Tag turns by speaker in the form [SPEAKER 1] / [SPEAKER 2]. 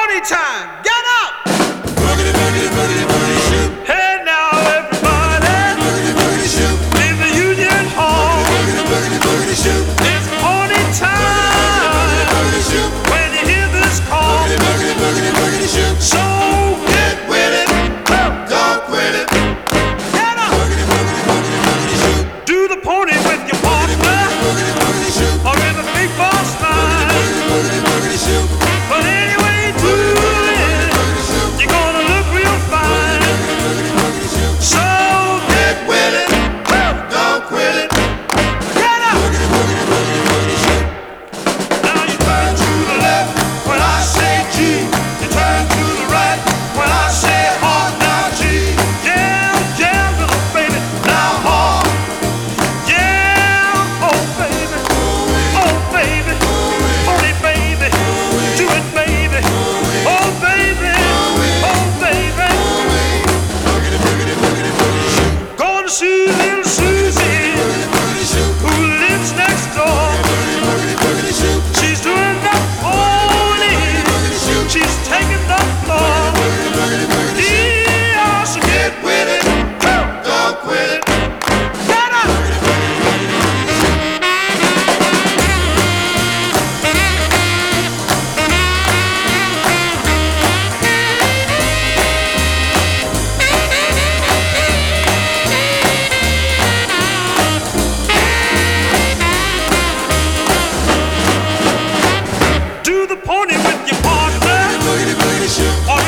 [SPEAKER 1] party time. Get up!
[SPEAKER 2] Boogity, boogity, boogity, boogity, shoot.
[SPEAKER 1] Hey now, everybody.
[SPEAKER 2] Boogity, boogity, shoot.
[SPEAKER 1] In the Union Hall.
[SPEAKER 2] Boogity, boogity, boogity, shoot.
[SPEAKER 1] It's party time.
[SPEAKER 2] Boogity, shoot.
[SPEAKER 1] When you hear this call.
[SPEAKER 2] Boogity, boogity, boogity, boogity, shoot.
[SPEAKER 1] So
[SPEAKER 2] Get with it. Don't quit it.
[SPEAKER 1] get up.
[SPEAKER 2] Boogity, boogity, boogity, boogity, shoot.
[SPEAKER 1] Do the pony with your partner.
[SPEAKER 2] Boogity, boogity, shoot.
[SPEAKER 1] Or in the big boss line.
[SPEAKER 2] Boogity, boogity, boogity, shoot.
[SPEAKER 1] But anyway you do it, you're gonna look real fine. So
[SPEAKER 2] Get with it. Don't quit it.
[SPEAKER 1] get up.
[SPEAKER 2] Boogity, boogity, boogity, boogity, shoot.
[SPEAKER 1] Now you turn to the left when I say G. You turn to the right when I say hard. Now G. Yeah, yeah, little baby. Now hard. Yeah, oh baby. Oh baby. Pony baby. Do it baby. Oh baby. Oh baby.
[SPEAKER 2] Boogity, boogity, boogity, boogity, shoot.
[SPEAKER 1] Going to see little Susie,
[SPEAKER 2] Boogity, boogity, shoot.
[SPEAKER 1] who lives next door.
[SPEAKER 2] Boogity, boogity, boogity, shoot.
[SPEAKER 1] She's doing the pony. She's taking the floor.
[SPEAKER 2] Boogity, boogity, boogity, shoot.
[SPEAKER 1] Yeah, so
[SPEAKER 2] Get with it. Don't quit it.
[SPEAKER 1] get up. Do the pony with your partner.
[SPEAKER 2] Boogity, boogity, shoot.
[SPEAKER 1] Or